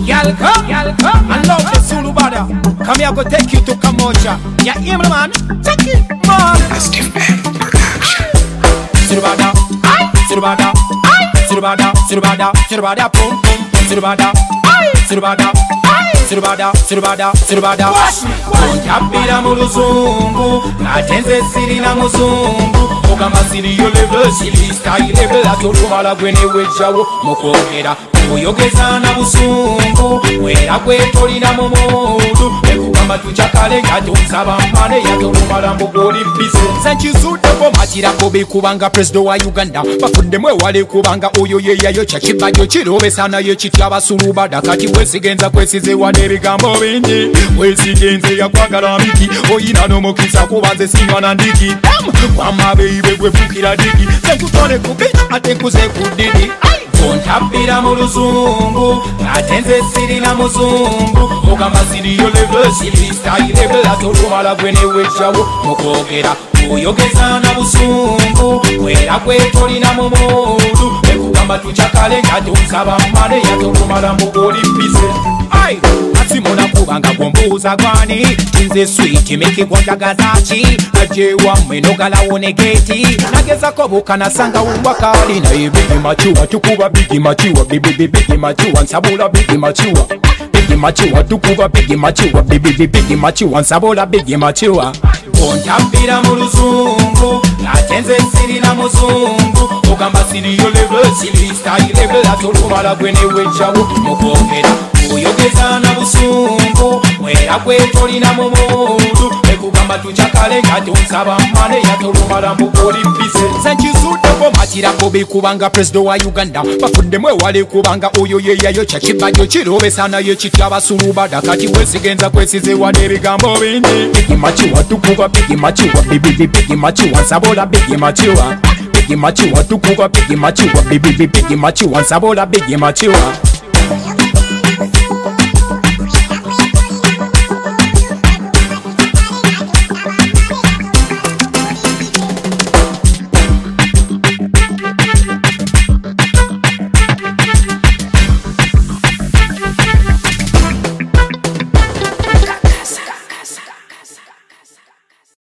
Y'all come. I love the Zulu brother. Come here, go take you to Kamocha. Yeah, hear me, man. Take it, man. Sirubada, Sirubada, Sirubada, Sirubada, Sirubada, pum pum, Sirubada, Sirubada, Sirubada, Sirubada, Sirubada. Onyapira mu luzungu, natenze siri na muzungu. Ogamba siri yo level, siri style level. Atolumala gwene wejawo, mukwogera. Oyogeza na busungu, wera kwetolina mu mundu. Ekugamba tuchakale, yatusaba mpane, yatolumala mbugoli mpise. Senchizudeko makirako bekubanga president wa Uganda. Bafuddemwe wale kubanga oyo yeyayo chachibajo kirobesana ye kitya basulubada. Kati wesigenza kwesize wane ebigambo bingi. Wesigenze yakwagala miki, oyina n'omukisa kubanze sinywa na ndiki. Wamabeyibe gwefukira diki, senkutole kubita ate nkuze kudidi. Ontapira mu luzungu, natenze siri na muzungu. Ogamba siri yo level, siri style level. Atolumala gwene wejawo, mukwogera. Oyogeza na busungu, wera kwetolina mu mundu. Ekugamba tuchakale, yatusaba mpane, yatolumala mbugoli mpise. Ay, asimona kubanga gombuza gwani. Tinze sweet, meki gwandagazachi. Aje wamwe nogalawo negeti. Nageza kobuka nasanga umbakali. Na bigi machiwa, tukuba bigi machiwa. Bigi machiwa, nsabula bigi machiwa. Bigi machiwa, tukuba bigi machiwa. Bigi machiwa, nsabula bigi machiwa. Ontapira mu luzungu, natenze siri na muzungu. Ogamba siri yo level, siri style level. Atolumala gwene wejawo, mukwogera. Oyogeza na busungu, wera kwetolina mu mundu. Ekugamba tuchakale, yatusaba mpane, yatolumala mbugoli mpise. Senchizudeko makirako bekubanga president wa Uganda. Bafuddemwe wale kubanga oyo yeyayo chachibajo kirobesana ye kitya basulubada. Kati wesigenza kwesize wane ebigambo bingi. Bigi machiwa tukuba bigi machiwa. Bigi machiwa nsabola bigi machiwa. Bigi machiwa tukuba bigi machiwa. Bigi machiwa nsabola bigi machiwa.